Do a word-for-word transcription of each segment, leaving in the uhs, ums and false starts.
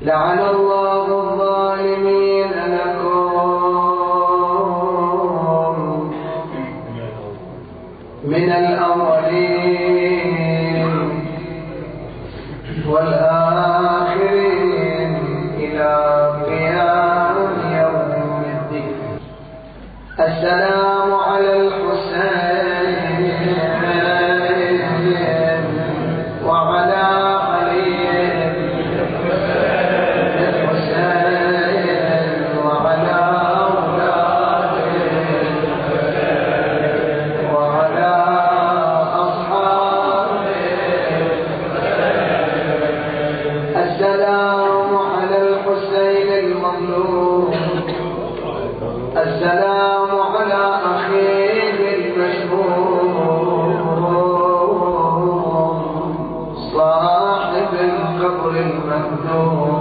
لعن الله الظالمين لكم من الأولين والآخرين إلى قيام يوم الدين. السلام على الحسين وعلى علي الحسين وعلى أولاده وعلى أصحابه. السلام على الحسين المظلوم. السلام على أخيه المشهور صاحب القبر المهدوم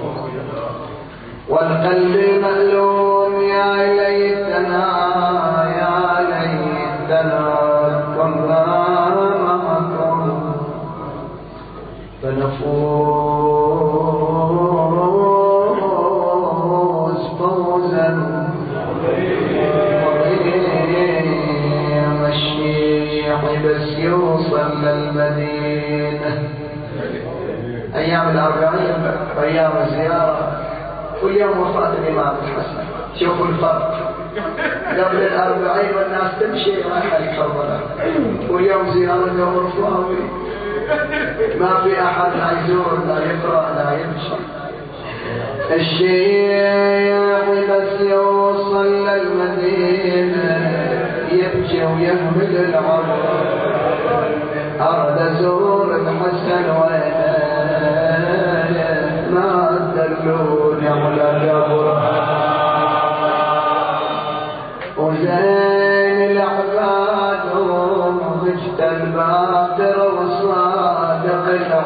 والقلب المألوم. يا ليتنا يا ليتنا كنا معكم فنفوز فوزا عظيما. الشيخ بس يوصل للمدينة. أيام الأربعين أيام الزيارة واليوم وفاة الإمام الحسن. شوفوا الفرق، قبل الأربعين والناس تمشي رايحة لكربلاء، واليوم زيارة يوم الرفاوي ما في أحد لا يزور لا يقرأ لا يمشي. الشيخ بس يوصل للمدينة يبكي ويهمل العمر. أرد أزور الحسن وينه ما دلوني على قبره. وزين العباد ومجد الباقر وصادق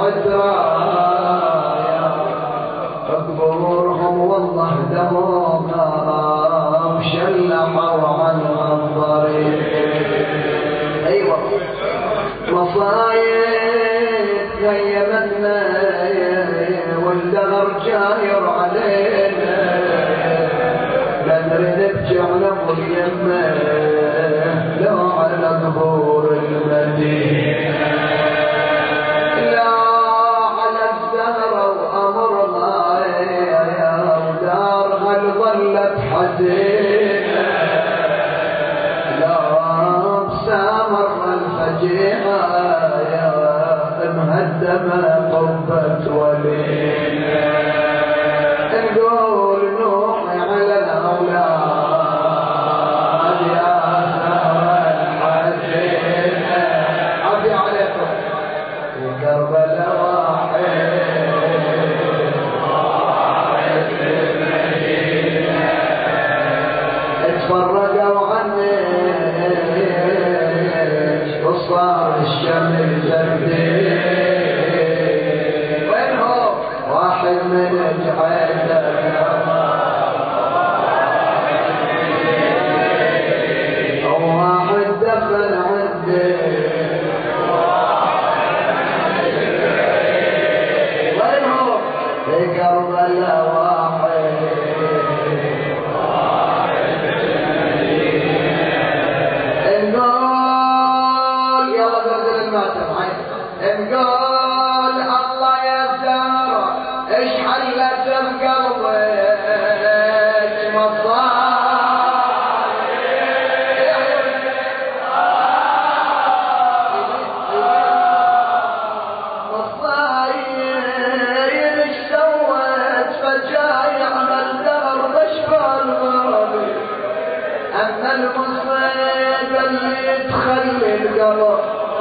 العتراء قبورهم والله دمهم نارا وشلحوا عنها الطريق. أيوة مصايب غيبتنا والدهر جاير علينا، ندري نبكي على اليمة لو على ظهور المدينة، لا على الزهرة وأمرها يا ودارها اللي ظلت حزينة، لا بسامر الفجيعة يا مهدمة قبة ولينا. نقول نوحي على الأولاد يا زهرة الحزينة. عافية عليكم وكربلاء واحد اتفرقوا عني وصار الشمل زردين. وينهم واحد من جعيدة وواحد دفن عندي. وينهم في كربلاء واحد نقول يلا ننزل الماتم. نقول الله يا زهرة ايش حلت بقلبك مصايب ايش سوت فجايع من الدهر بشفى الغربي. اما المصيبة اللي تخلي القلب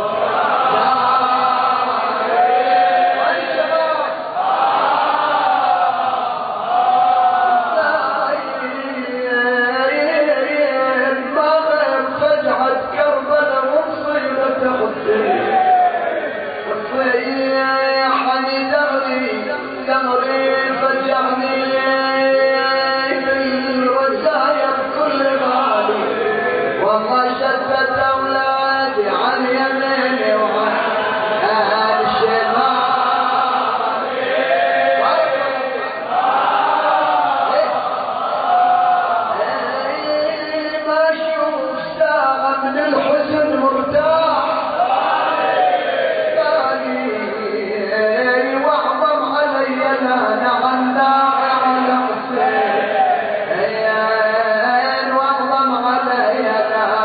دهري فجعني بالرزايا بكل غالي والله شتت أولادي عن يد من الحزن مرتاح واعظم علي لا نعم داعي على حسين واعظم علي لا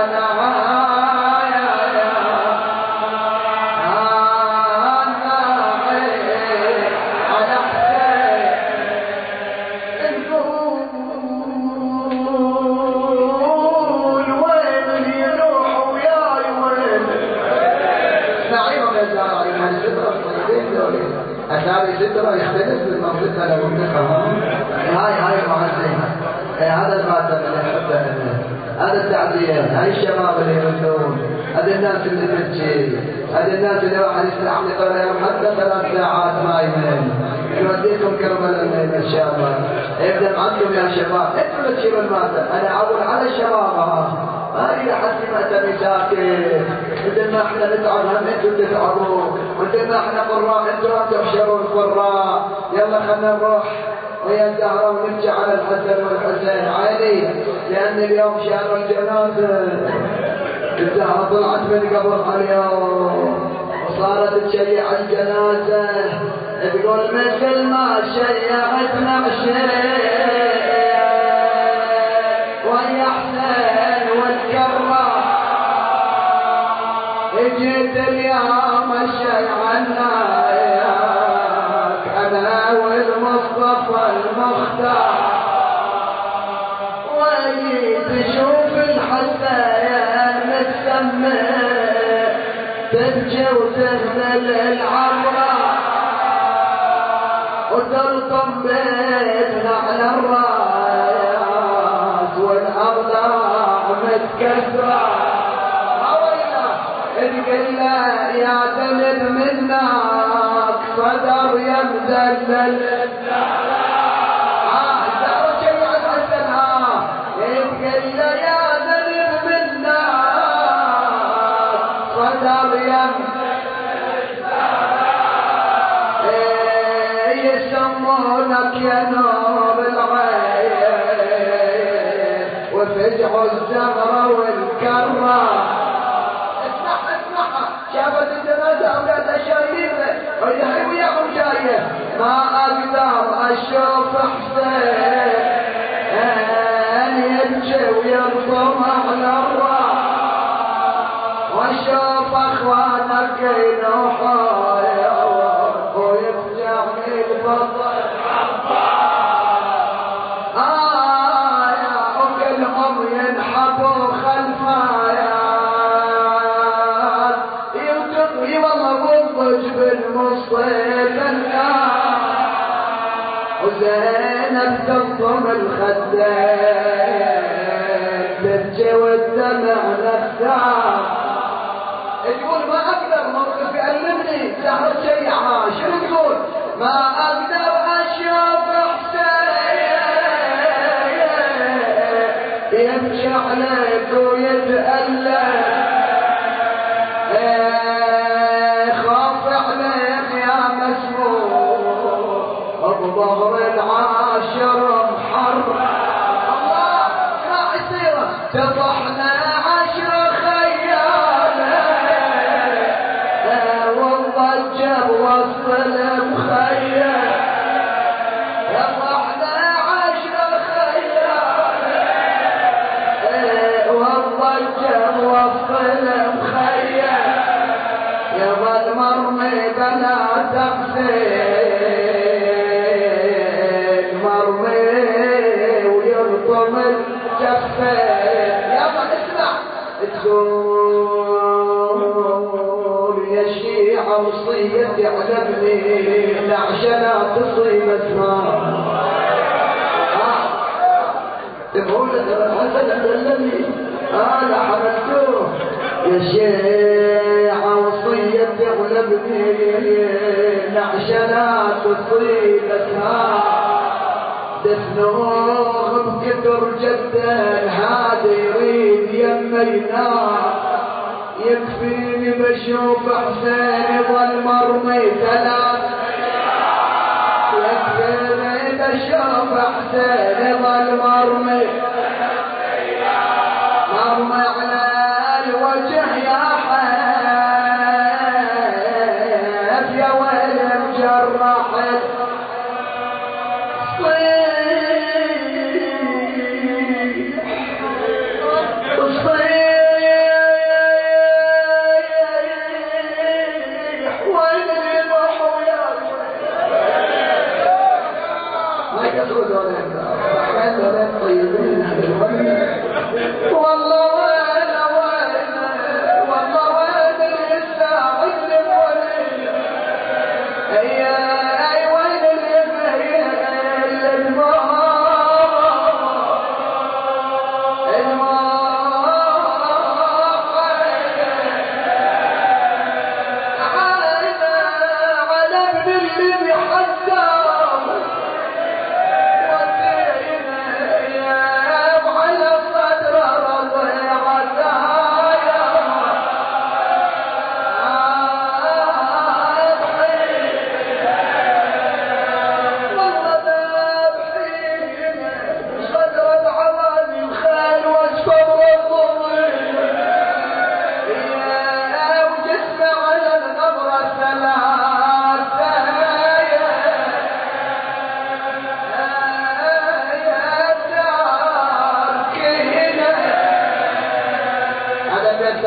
أثاري سترة يختلف من منطقة لمنطقة. هاي هاي المعزين هذا المادة اللي يحبها هذا التعزية هاي الشباب اللي يردون هذا الناس اللي تبكي هذا الناس اللي واحد يستحمل قولهم حتى ثلاث ساعات ما ينام نوديكم كربلاء ان شاء الله يبدأ معكم يا شباب انتوا اللي تشيلوا المادة. انا اقول على الشباب ما إلى حد ما تبي ساكت مثل ما احنا نتعب هم انتوا تتعبوا مثل ما احنا قراء انتوا هم تحشرون قراء. يلا خلنا نروح ويا الزهرة ونبكي على الحسن والحسين عيني لأن اليوم شهر الجنازة. الزهرة طلعت من قبرها اليوم وصارت تشيع الجنازة تقول مثل ما شيعتنا عشير ويا حسين والكرة اجيت اليوم شيعنا انا والمصطفى المختار وجيت اشوف الحسين متسمى تبكي وتهمل العبرة وتلطم بيتنا على الراس والاضلاع متكسرة تقول يا ذنب منك صدر يمدلل اه الزهرة شيعت حسنها تقول يا ذنب منك صدر يمدلل يسمونك يا نور العين وفجع الزهرة والكرة. شافت الجنازة أولادها شايلين ويدحي وياهم جاية ما أقدر أشوف حسين يبكي وينطم على الراس وأشوف أخوانك ينوحوا ويفجعني البطل آه يا وكلهم ينحبوا خلفها وزينب تلطم الخدين تبكي والدمع نفسها تقول ما اقدر موقف يألمني زهرة شيعها شنو تقول ما اقدر اشوف حسين يمشي عليك ويتألم ظهر العاشر محرم الله ما يصيره تضحنا عشر خياله والضجه بوسط المخيم تضحنا عشر خياله والضجه بوسط المخيم يظل مرمي بلا تقصير يلا اسمع تقول يا شيعة وصيتي على ابني لعشنا تصيب اسماء تقول الحسن الذي انا حملته يا شيعة وصيتي على ابني لعشنا تصيب اسماء دفنوه بكتر جدا هذا يريد يمينا يكفيني بشوف حسين يظل مرمي ثلاث يكفيني بشوف حسين يظل مرمي مرمي على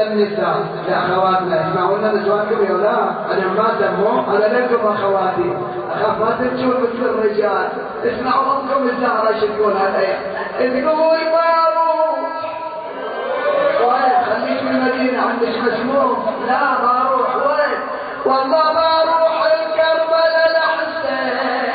النساء لأخواتنا اسمعونا نسوانكم يا لا أنا ما سموا أنا لكم أخواتي أخاف ما تمشون مثل الرجال اسمعوا أمكم الزهرة ايش تقول هالآية تقول باروح وين خليك في المدينة عندك مسموم لا باروح وين والله باروح الكربلاء لحسين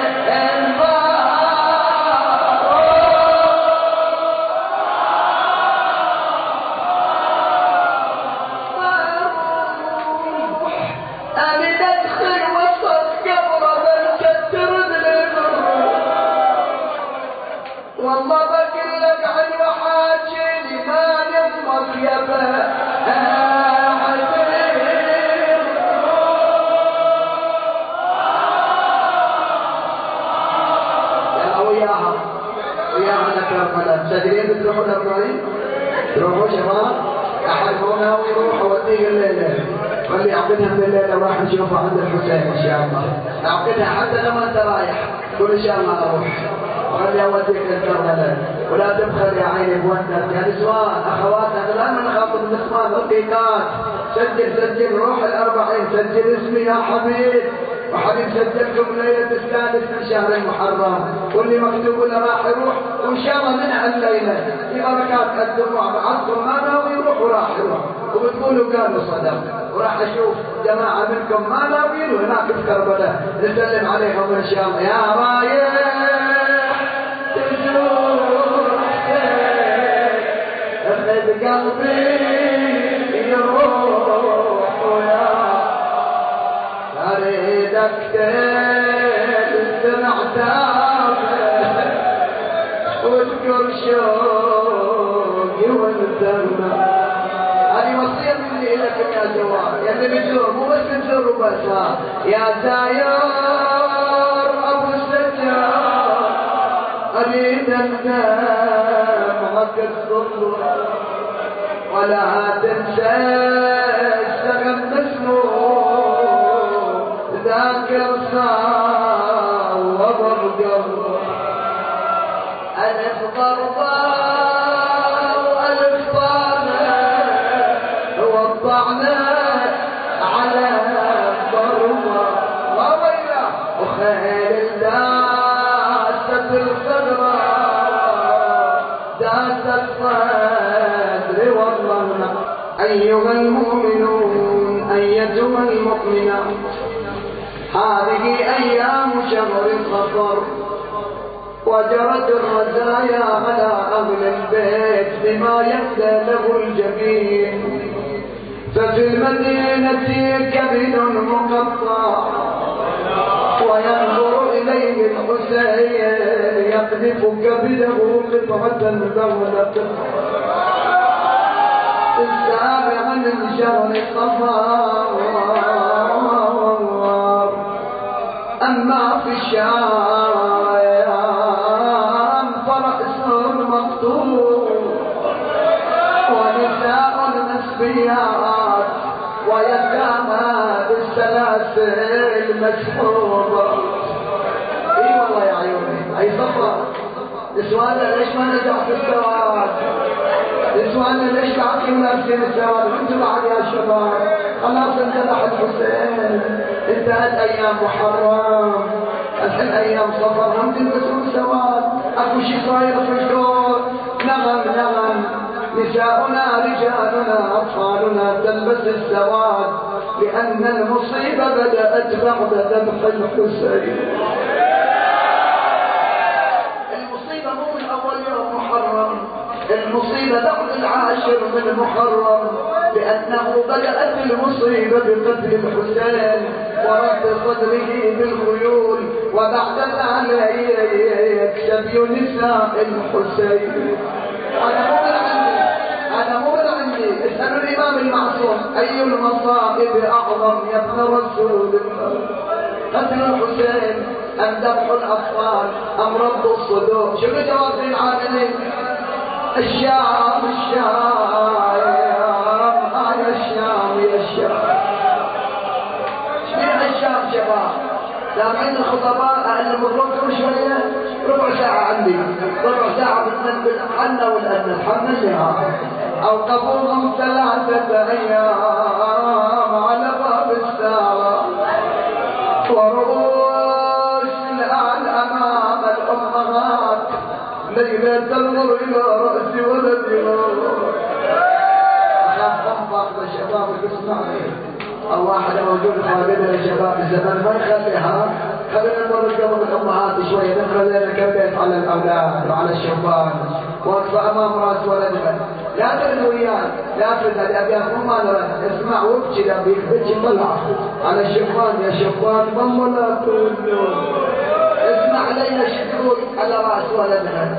تدرين بتروحوا الأربعين تروحوا شباب أحد هنا ويروح أوديه الليلة خلي يعقدها من الليلة وراح نشوفها عند الحسين إن شاء الله أعقدها حتى لما أنت رايح قول إن شاء الله أروح خلي أوديك الكربلاء ولا تبخل يا عيني بوندك يا نسوان أخواتنا دائما نخاطب النسوان رقيقات سجل سجل روح الأربعين سجل اسمي يا حبيب وحبيب سجلكم ليلة السادس من شهر المحرم واللي مكتوب له راح يروح وإن شاء الله من هالليلة في بركات الدموع بعضكم ما ناوي يروح وراح يروح وبتقولوا قالوا صدق وراح أشوف جماعة منكم ما ناويين وهناك في كربلاء نسلم عليهم إن شاء الله يا رايح تزور أخذ قلبي يروح ويا أريدك تلسمع تابع واذكر شوقي والدمع هذه وصية مني لكم يا زوار يا اللي بتزور مو بس تزوروا بس ها يا زاير أبو السجار أريد الدمعك الصبر ولا تنسى السغم مسموع ذاكر صاوب القلب ألف ضربة وألف طعنة وضعنا على ضربة وويله وخيل داست الصدرة داست الصدر والله أيها المؤمنون أيتها المؤمنات هذه أيام شهر صفر وجرت الرزايا على أهل البيت بما يبدأ له الجبين ففي المدينة كبد مقطع وينظر إليه الحسين يقذف كبده قطعة بعد قطعة السابع من شهر صفر أما في الشام فرأس مقطوع ونساء مسبيات ويتامى بالسلاسل مسحوبة اي والله يا عيوني اي صفر نسوانا ليش ما نزع في السواد نسوانا ليش تعطيهم لابسين السواد وانتم بعد يا شباب خلاص انتبه الحسين انتهت ايام محرم الحين ايام صفر هم تلبسون سواد اكو شي صاير في الكون نغم نغم نساؤنا رجالنا اطفالنا تلبس السواد لان المصيبه بدات بعد ذبح الحسين المصيبه مو من اول يوم محرم المصيبه بعد العاشر من محرم لأنه بدأت المصيبة بقتل الحسين ورد صدره بالخيول وبعد ذلك سبي نساء الحسين أنا مو من عندي أنا مو من عندي اسألوا الإمام المعصوم أي المصائب أعظم يا ابن رسول الله قتل الحسين أم ذبح الأطفال أم رد الصدور شنو جواب العاملين الشام الشام يا الشام يا الشام شنو الشام شباب سامعين الخطباء أعلم الركب شوية ربع ساعة عندي ربع ساعة بتنبل حنا والأنس حنا النهار أوقفوهم ثلاثة أيام على باب الساعة، ورؤوس الآل أمام الأمهات ليلة تنظر إلى رأس ولدها. أخاف أم فاقدة شبابك اسمعني، أو واحد موجود فاقدة الشباب الزمن ما يخليها. خلينا نمر قبل الأمهات شوية، نقرأ لنا كم بيت على الأولاد وعلى الشبان واقفة أمام رأس ولدها. لا ترد وياه، لا ترد هذه أبيات مو مالها، اسمع وابكي لابيك ابكي طلع على الشبان. يا شبان ماما لا تقول، اسمع ليلى شو تقول على رأس ولدها.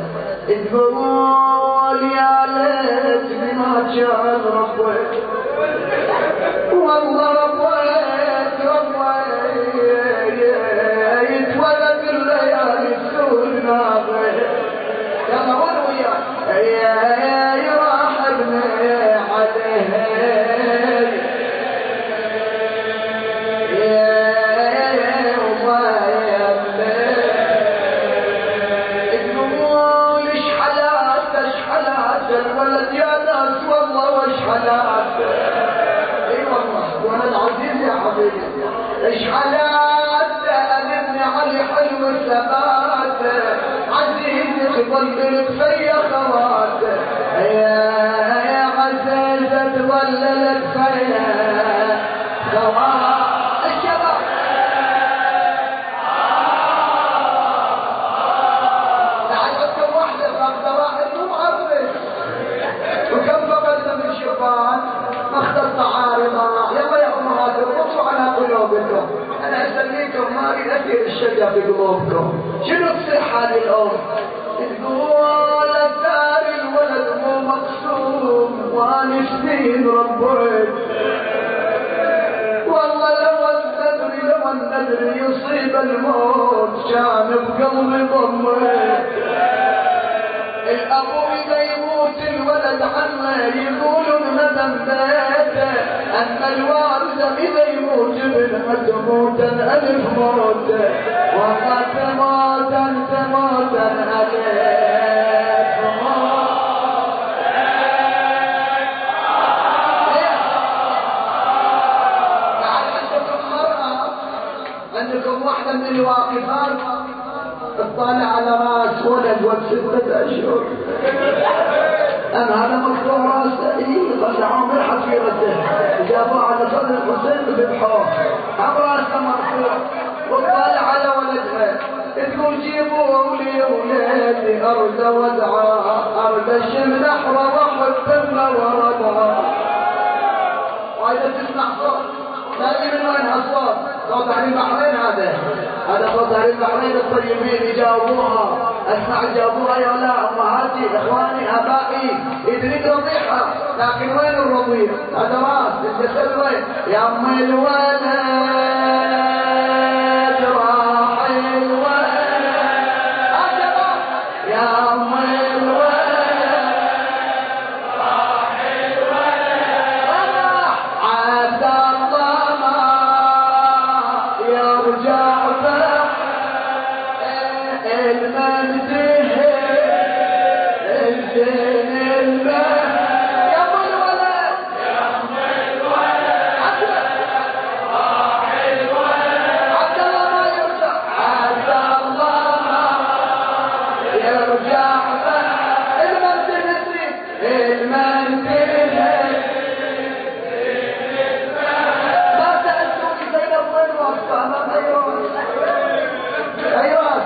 تقول يا ليتني ما كان ربيت، والله ربيت ربيت ولد الليالي السود ناظر. يلا وين وياه يا راح ابني عليه يا وما تقول ايش حالات ايش حالات الولد يا ناس والله وايش حالات. اي والله ولد عزيز يا حبيبي. ايش حالات ابن علي حلو الثبات عزيز تظللك فيا خوات. يا عزيز تظللك فيا خوات. الشباب تعال عندكم واحدة فاقدة واحد مو معرس، وكم فقدنا من شبان ما اخترت عارضة. يلا يا أمهات اربطوا على قلوبكم، أنا أسميكم ما أريد أثير الشجع في قلوبكم. شنو تصير هذه الأم؟ تقول أثار الولد مو مقسوم وأنا سنين ربيت، والله لو الندري لو الندري يصيب الموت كان بقلبي ضميت. الأبو إذا يموت الولد عنه يقولوا ندم بيته، أما الوالدة إذا يموت ابنها تموتا ألف موت، والله تموتا تموتا ألف موت. بعد عندكم مرأة، عندكم واحدة من الواقفات اطلع على راس ولد ولد ستة أشهر، أم هذا مقطوع راسه. إيه طلعوه من حفيرته جابوه على صدر الحسين وذبحوه، أم راسه مرفوع وطالع على ولدها. تقول جيبوه لي ولادي أرد ودعا أرد الشم نحره وحبنا ورضعا. وإذا تسمع صوت تاني من وين هالصوت؟ صوت أهل البحرين هذا، هذا صوت أهل البحرين الطيبين يجاوبوها. اسمع جاوبوها يا لا أمهاتي إخواني آبائي يدريد رضيعها، لكن وين الرضيع؟ هذا راس الجسد وين؟ يا أم الولد راح الولد هكذا يا أم الولد راح الولد عاد الله ما يرجع به المنتهي الزين المه. يا ام الولد يا ام الولد راح الولد عبد الله ما يرجع عبد الله ما يرجع به المنتهي المنتهي. ما سألتوني زينب وين واقفة امام ايراس؟ ايراس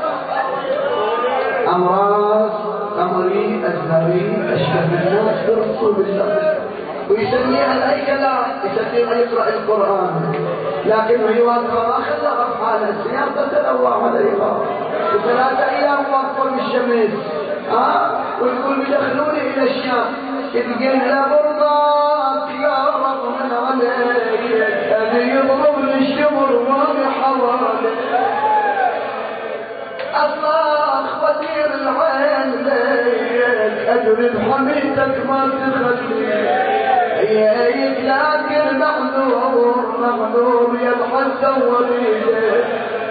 أمراض قمري أزهري أشبه الناس برسول الله، ويسميها أي كلام يسميها يقرأ القرآن، لكن هي واقفة ما خلها بحالها السياسة تلوى عليها وثلاثة أيام واقفة بالشمس ها وتقول بدخلوني إلى الشام. تقول لها برضاك يا رب من عليك أبي يضربني الشمر وأنا حوالي أصلاخ بدير العين ليك أدري بحميتك ما تخلي هيك، لكن معذور معذور يا الحسن وليدك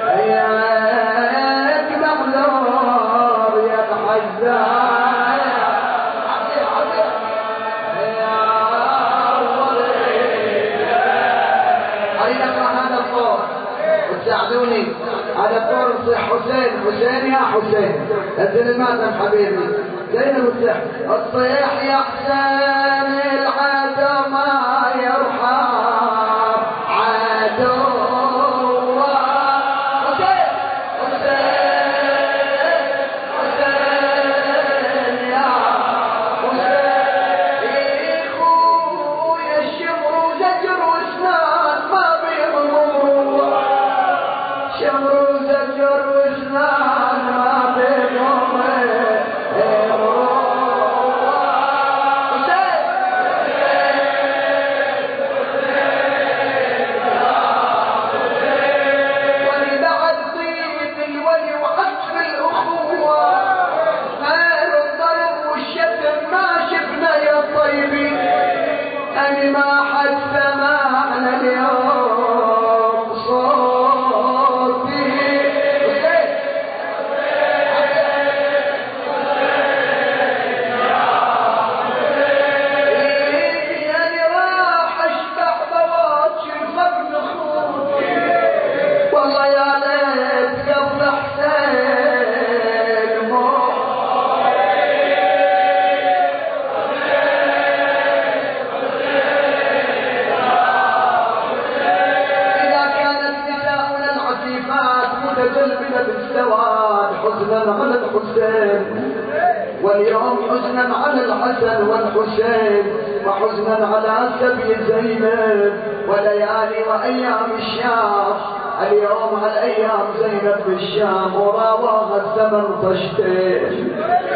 هيك معذور يا الحسن. ساعدوني على فرص حسين. حسين يا حسين انزل الماتم حبيبي زين وسح الصيح يا حسين العدو ما يرحم عدو واليوم حزنا على الحسن والحسين وحزنا على سبي زينب وليالي وايام الشام. اليوم على ايام زينب بالشام وراواها الزمن طشتين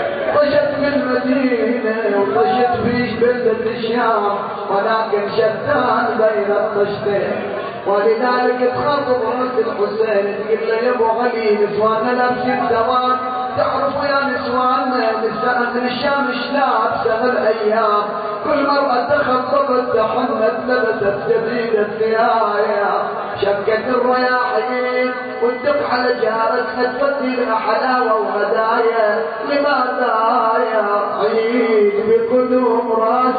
طشت من المدينه وطشت في بلده الشام ولكن شتان بين الطشتين. ولذلك تخاطب راس الحسين تقول له يا ابو علي نسواننا لابسين سواد. تعرفوا يا نسوان نساء من الشام شلاب سنة الايام كل مرة تخطبت تحنت لبست جديد الثيايا شكت الرياحين وتدق على جارتها تودي لها حلاوة وهدايا. لماذا يا عيد بقدوم راس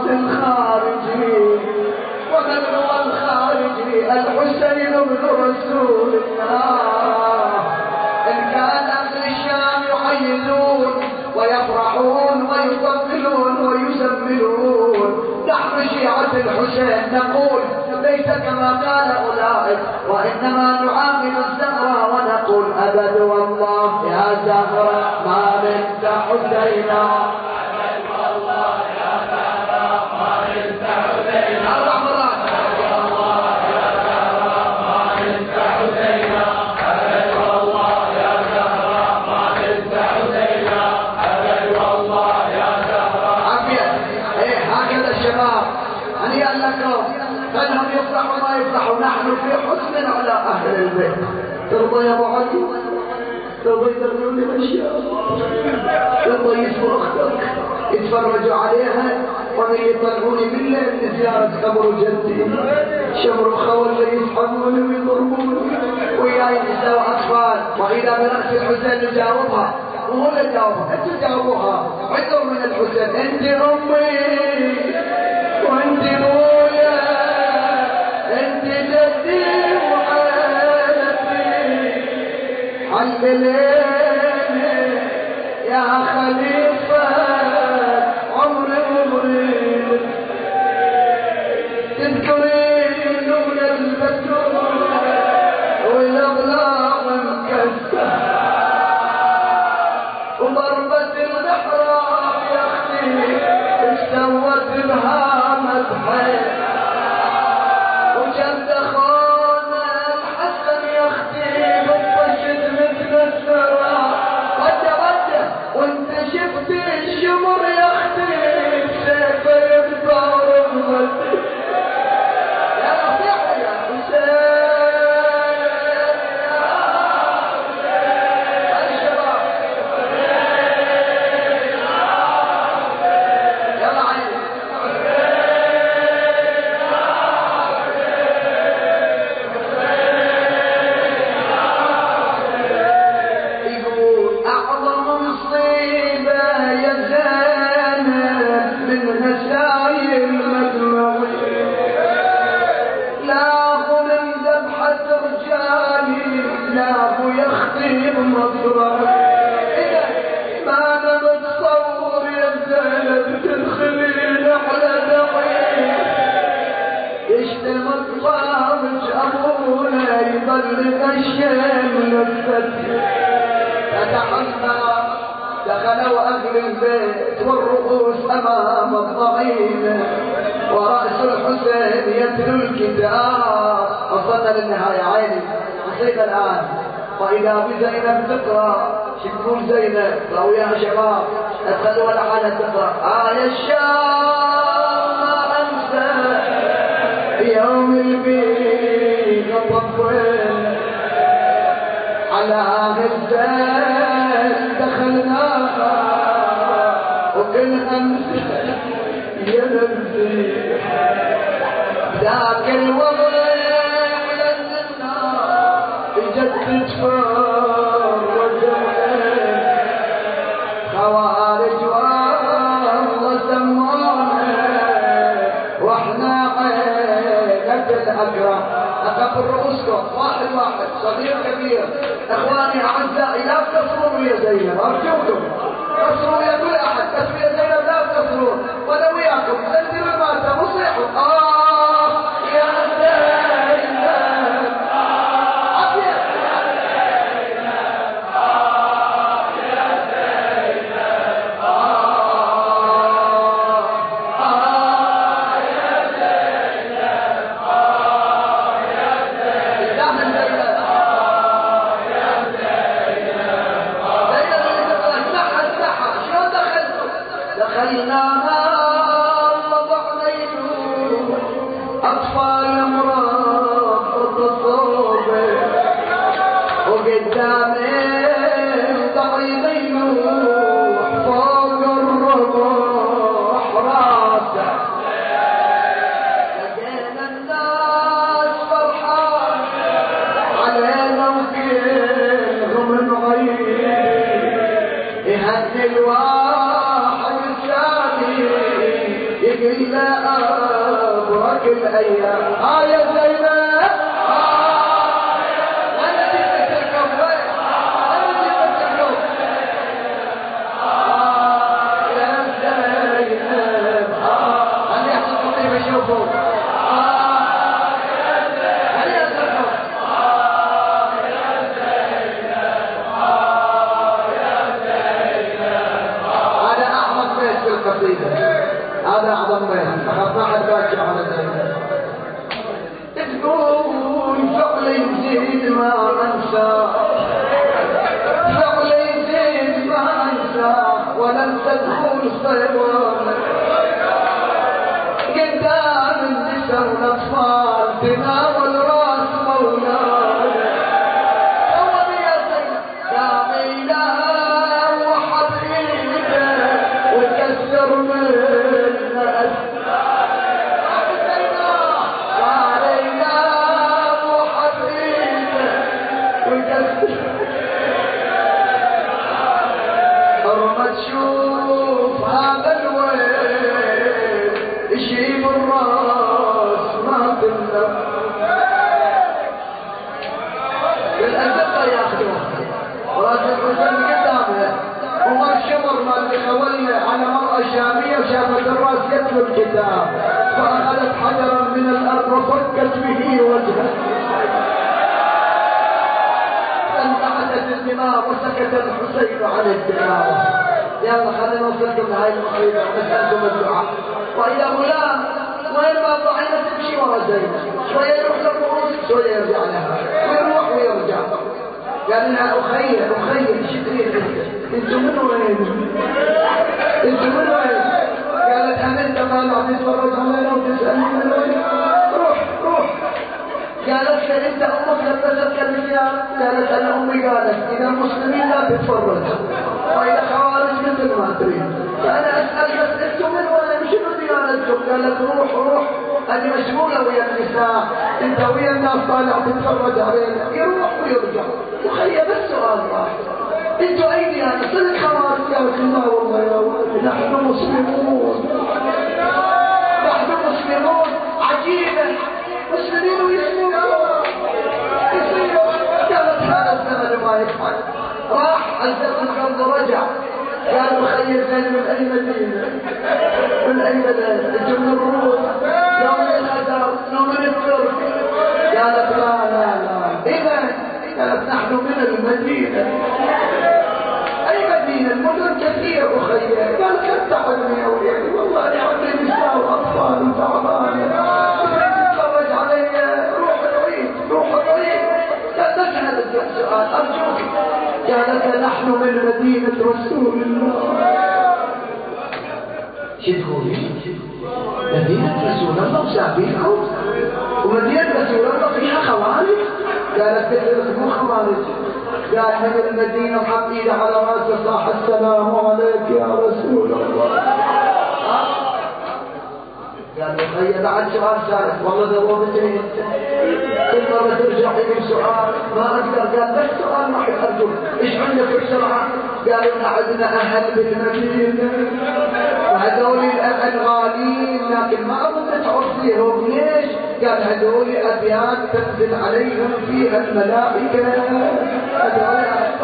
الخارجي ومن هو الخارجي؟ الحسين بن رسول الله. إن كان أهل الشام يحيدون ويفرحون ويطبلون ويزملون نحن شيعة الحسين نقول ليس كما قال أولئك وإنما نعامل الزهرة ونقول أبد والله يا زهرة ما بنت حسينا أبد والله يا زهرة ما بنت حسينا أربع مرات أبد والله يا زهرة ما بنت حسينا أبد والله يا زهرة ما بنت حسينا أبد والله يا زهرة. عافية إيه هكذا الشباب هنيئا لكم فإنهم يفرحوا ما يفرحوا نحن في حزن على أهل البيت. ترضى يا أبو علي؟ ترضى يدرون لي الأشياء؟ ترضى يسموا أختك يتفرجوا عليها ومن يطلعوني بالليل لزيارة قبر جدي شمروا خولي يسحبوني ويضربوني وياي نساء وأطفال وإذا برأس الحسين نجاوبها وهو اللي جاوبها أنتوا جاوبوها عدوا من الحسين أنت أمي وأنت مويا أنت جدي علميني يا خليفة عمري ومريد تذكرين من البتول والأغلاق مكسرة وضربة المحراب يا أختي استوت بها مدحي وجد أخونا الحسن يا أختي بطشت مثل الثرى رجع رجع وانت شفت الشمر يا أختي بسيف يكبر بمدي يا نصيحة يا حسين يا حسين الشباب يلا عيني بغشم لذت فتحمى دخلوا أهل البيت والرؤوس أمام الضغينة ورأس الحسين يتلو الكتاب. وصلنا للنهاية عيني وصينا الآن. وإذا بزينب تقرأ شكون زينب راويها شباب ادخلوا ولا حالة تقرأ آية الشام ما أنسى يوم البيت طفل على غزال دخلناها وكل أمس ينزل ذاك الوضع للنا جدد فرج خوارج والله سمونا واحنا عيلة الأكرم. أقبل رؤوسكم واحد واحد صغير كبير. اخواني اعزائي لا تكسرون ويا زينب ارجوكم كسروا ويا كل احد بس ويا زينب لا تكسرون وانا وياكم انزلوا الماتم وصيحوا اه يا زينب اه يا زينب اه يا زينب اه اه يا زينب اه يا زينب داخل زينب دخلناها وضعنينه أطفال مرافض صوبه وقدامي ضعينينه فوق الرمح راسه. لقينا الناس فرحان علينا وكلهم معين يهدي الواحد يقول لا أبرك الأيام آه يا زينب آه أنا جبت الكوب أنا جبت الكوب آه يا زينب آه أنا يحصل خطيب يشوفوا آه يا زينب هل يصرفوا آه يا زينب آه يا زينب هذا أعظم بيت في القصيدة. هذا أعظم بيت أخذ واحد باكر على زينب. تقول فعل يزيد ما أنسى فعل يزيد ما أنسى ولن تدخل صيوان قدام النساء والأطفال تناول راس مولانا. أول يا زينب كاملة وحبيبة وكسر من شوف هذا الويل يشيب الراس ما تنام بالأزقة ياخذوه وراس الحسين قدامه ومر شمر ما اللي خولنا على مرأة شامية وشافت الراس يتلو الكتاب فأخذت حجرا من الأرض وفكت به وجهه فانبعثت الدماء وسكت الحسين عن الدماء. يلا خلينا نوصلكم لهاي القصيدة ونسألكم الدعاء. وإذا غلام وين ما ضعينا تمشي ورا زينب شوية يروح للرؤوس شوية يرجع لها ويروح ويرجع. قال لها أخي أخي شكرين انت انتوا من وين انتوا من وين؟ قالت أنا انت طالع تتفرج علينا وتسألني من وين؟ روح روح. قالت لي انت امك لبستك الثياب؟ قالت انا امي قالت اذا مسلمين لا تتفرج واذا خوارج مثل ما تريد. فانا اسال بس انتم من وين شنو ديانتكم؟ قالت روح روح هذه مشغوله ويا النساء انت ويا الناس طالع تتفرج علينا. يروح ويرجع. وخلي بس سؤال واحد انتوا اي ديانه؟ صدق خوارج؟ قالت لا والله يا ولدي نحن مسلمون نحن مسلمون. عجيبه مسلمين ويسلمون يصيروا. قالت هذا الزمن ما يفعل. راح الزمن قبل ورجع. قال مخير زين من اي مدينه من اي بلد؟ انتم من الروم لو من الخزر لو من الترك؟ قالت لا لا لا. اذا المدينة. أي مدينة؟ المدن كثير أخي. قال خذت حزني يا وليدي، والله أنا عندي نساء وأطفال وتعبان، تتفرج علي. روح العيد روح العيد. لا تسأل السؤال أرجوك. قالت نحن من مدينة رسول الله. شو تقولي؟ مدينة رسول الله وسابيكم؟ ومدينة رسول الله فيها خوارج؟ قالت لك مو خوارج. قال من المدينة حط ايده على راسه صاح السلام عليك يا رسول الله. قال له خي بعد سؤال ثالث. والله ذوبتني انت، كل مرة ترجع لي سؤال ما اقدر. قال بس سؤال واحد ارجوك، ايش عندك بسرعة؟ قالوا ان عندنا اهل بالمدينة وهذول الاهل غالين لكن ما اظن تعرفيهم. ليش؟ قال هذول ابيات تنزل عليهم فيها الملائكة. هذول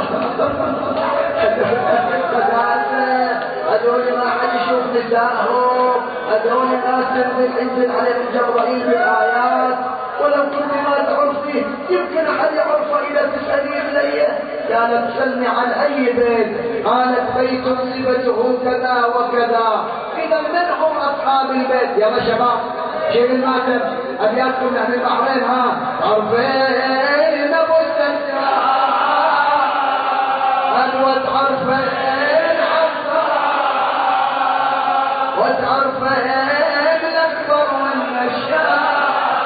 هذول ما حد يشوف نسائهم، هذول ناس تنزل ينزل عليهم جبرائيل بالآيات. ولو كنت ما تعرفيه يمكن أحد يعرفه إذا تسألين لي. قالت تسألني عن أي بيت؟ قالت بيت صفته كذا وكذا. إذا من هم أصحاب البيت؟ يلا شباب شيل الماتم، أبياتكم نحن البحرين. ها عرفين أبو السجاد وتعرفين وتعرفين الأكبر والنشاء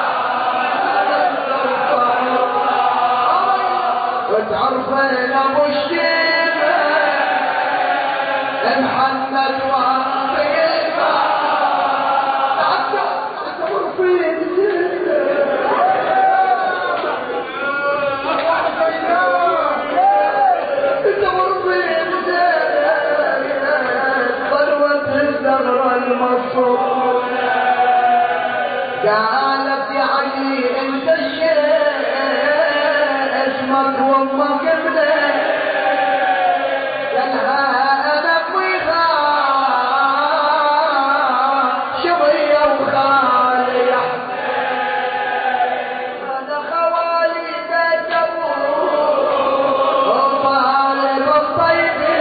وتعرفين أبو الشيبة محمد وعطيفة. تعرفين قالت يا علي انت الشيء اسمك وامك ابنك. قالها انا ابويها شبيه وخالي انا خوالي بيت ابوه وطالب الطيبين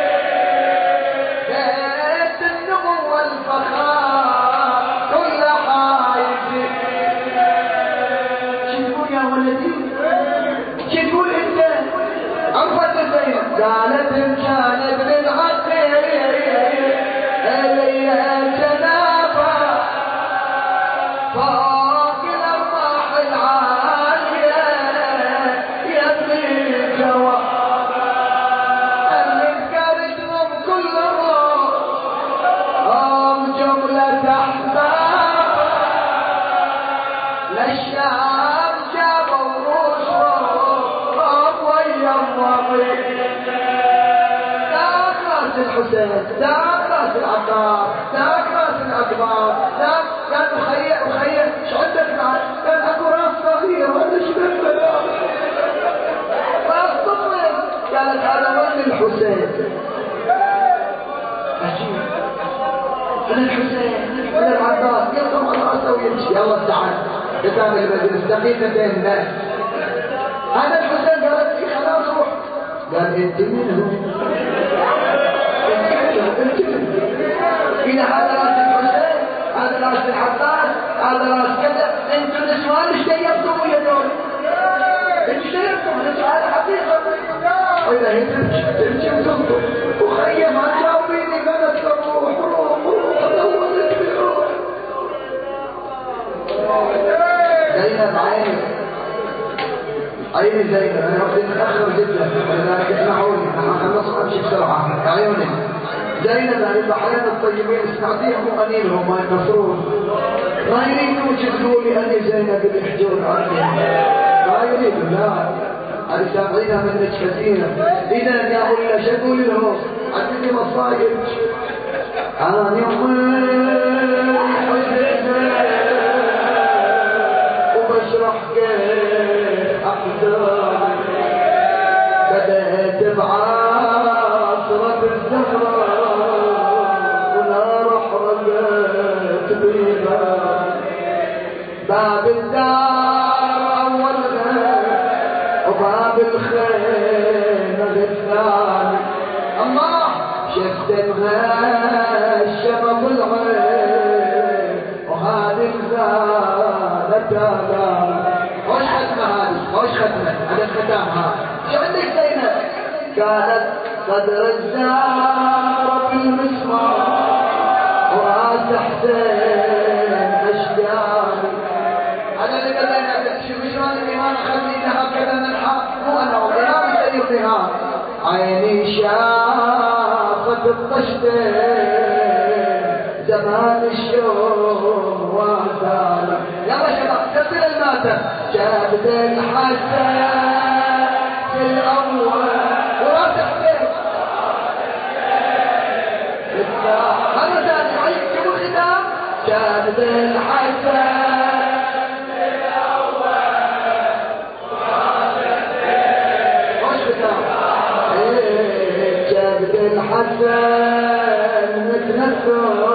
بيت النمو والفخار كل حايز. شو تقول انت؟ عرفت زينب؟ قالت ان كان ابن العقيل الي جنابه فوق الارواح العاليه يبني الجواب اللي ذكرتهم كل الروح هم جمله احباب للشام جابوا روسهم ويا الرضيع. ذاك راس الحسين، ذاك راس العباس، ذاك راس الاكبر، ذاك. قال مخيع مخيع ايش عندك معك؟ قال اكو راس صغير ولا شنو راس صغير. قالت هذا ولد الحسين. عجيب. انا الحسين انا العباس يقوم على راسه ويمشي. يلا تعال كتاب المجلس دقيقتين الناس. هذا الحسين. قالت لي خلاص روح. قال انت منهم؟ انت منهم؟ الى هذا راس الحسين، هذا راس العباس، هذا راس كذا. انتوا النسوان ايش جايبتم يا دول؟ ايش جايبتم؟ نسوان حقيقه. واذا هي تمشي تمشي وتنطق وخيم ما تجاوبيني. قالت روح روح روح دورت لي روح. زينب عيني عيني زينب. انا وقت متاخر جدا ولذلك اسمعوني انا خلص امشي بسرعه. عيوني زينب اهل البحرين الطيبين سمعتيهم وانينهم ما يقصرون. ما يريدون تقولي اني زينب اللي يحجون عني، ما يريدون. لا هذه سامعينها منك كثيرا. اذا يا ولا شو اقول لهم؟ عندي مصايب. انا يومين وبشرح كيف احزاني بدأت بعاصرة الزهراء ونار حرقت بيها باب الدار اولها وباب الخير ختامها. شو عندك زينب؟ كانت صدر الزهرة في المسمار وراس حسين اشجاري. هذا اللي بدينا شوف شلون الإمام خلي ذهب كذا منحى. مو أنا والإمام سيدنا عيني شافت الطشتين زمان الشوم وعسالي. يلا شباب تبدل الماتم. جابت الحسن في الأول وراس حسين مرة ثانية عيد جيبوا الختام. جابت الحسن الحسن متنفر